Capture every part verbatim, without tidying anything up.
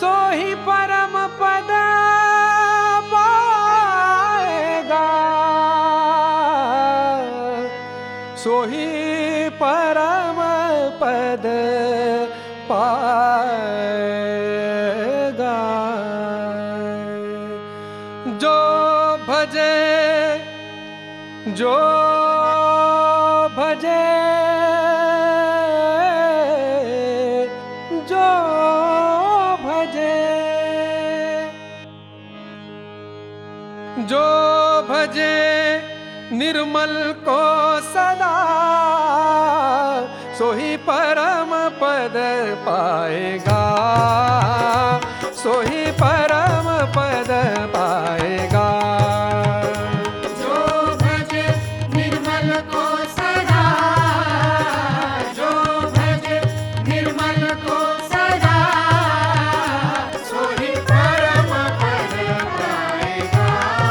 सोही परम पद पाएगा, सोही परम पद पाएगा। जो भजे जो भजे जो भजे जो भजे निर्मल को सदा, सोही परम पद पाएगा, सोही परम पद पाएगा। जो भजे निर्मल को सदा, जो भजे निर्मल को सदा, सोही परम पद पाएगा,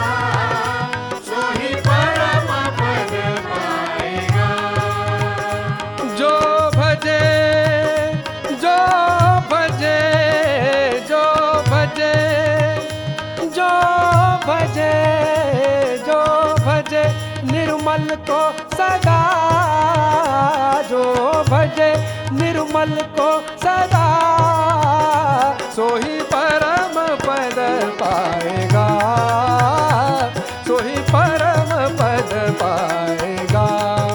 सोही परम पद पाएगा। जो भजे जो भजे जो भजे जो भजे जो भजे निर्मल को सदा, जो भजे निर्मल को सदा, सोही परम पद पाएगा, सोही परम पद पाएगा।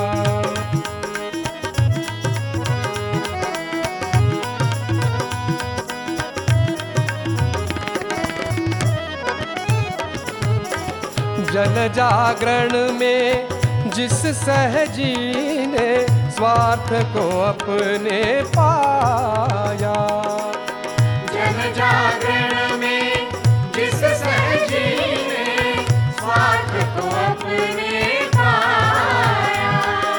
जन जागरण में जिस सहजी ने स्वार्थ को अपने पाया, जन जागरण में जिस सहजी ने स्वार्थ को अपने पाया,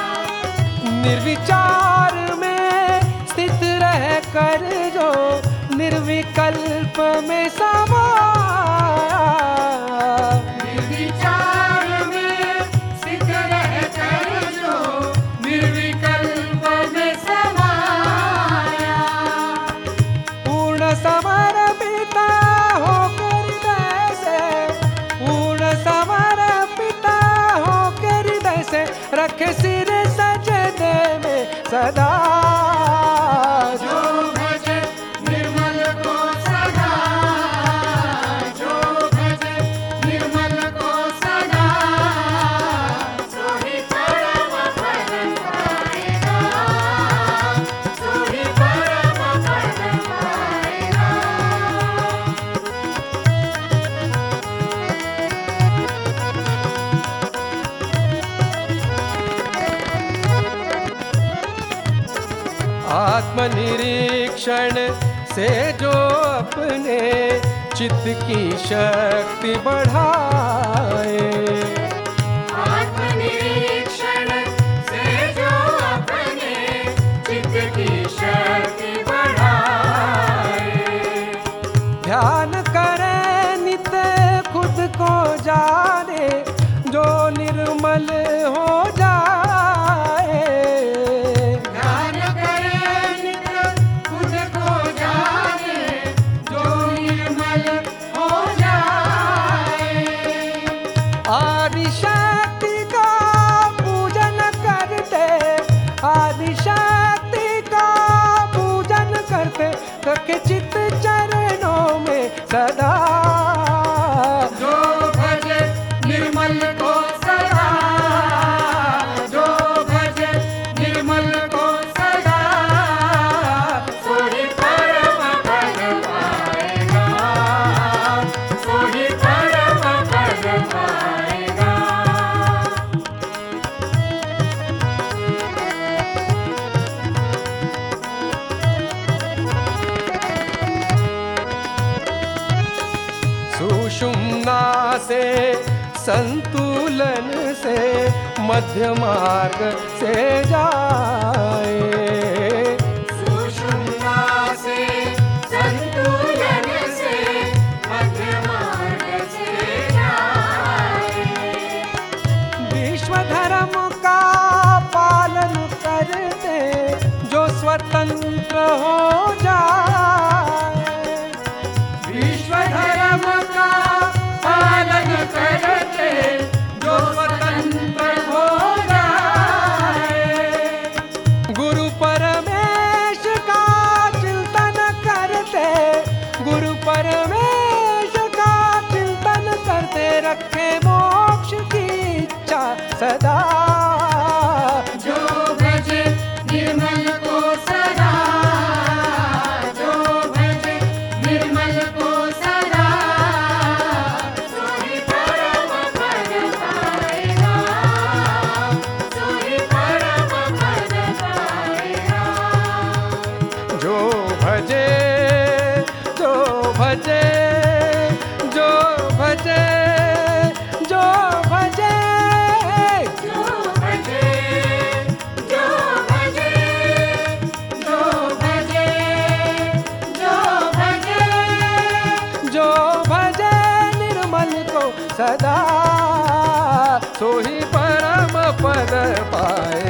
निर्विचार में स्थित रह कर जो निर्विकल्प में समाया, निर्विचार में स्थित रहकर जो निर्विकल्प में समाया, पूर्ण समर्पिता होकर हृदय से, पूर्ण समर्पिता होकर हृदय से रखे सिर सजदे में सदा। जो भजे निर्मल को सदा, जो भजे निर्मल को सदा, सोही परम पद पाएगा, सोही परम पद पाएगा। आत्मनिरीक्षण से जो अपने चित्त की शक्ति बढ़ाए, आत्मनिरीक्षण से जो अपने चित्त की शक्ति बढ़ाए, ध्यान करे नित खुद को जाने, जो निर्मल हो जाए, ध्यान करे नित खुद को जाने, जो निर्मल हो जाए, आदि शक्ति का पूजन करते, आदि शक्ति का पूजन करते, रखे चित्त चरणों में सदा। जो भजे निर्मल को सदा, जो भजे निर्मल को सदा, सोही परम पद पाएगा, सोही परम पद पाएगा। सुषुम्ना से संतुलन से मध्य मार्ग से जाए, सुषुम्ना से संतुलन से मध्य मार्ग से जाए, विश्व धर्म का पालन करते जो स्वतंत्र हो जाए, जो भजे जो भजे जो भजे जो भजे जो भजे जो भजे जो भजे निर्मल को सदा सोही परम पद पाए